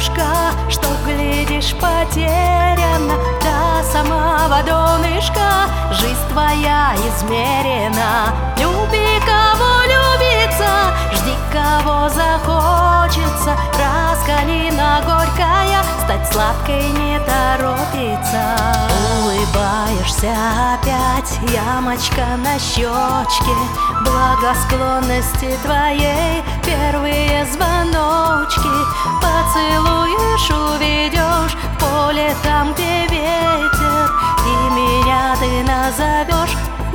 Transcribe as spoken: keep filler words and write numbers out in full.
девушка, что глядишь потеряна, до самого донышка жизнь твоя измерена. Люби, кого любится, жди, кого захочется. Раз калина горькая, стать сладкой не торопится. Улыбаешься опять, ямочка на щечке, благосклонности твоей первые звоночки. Поцелуй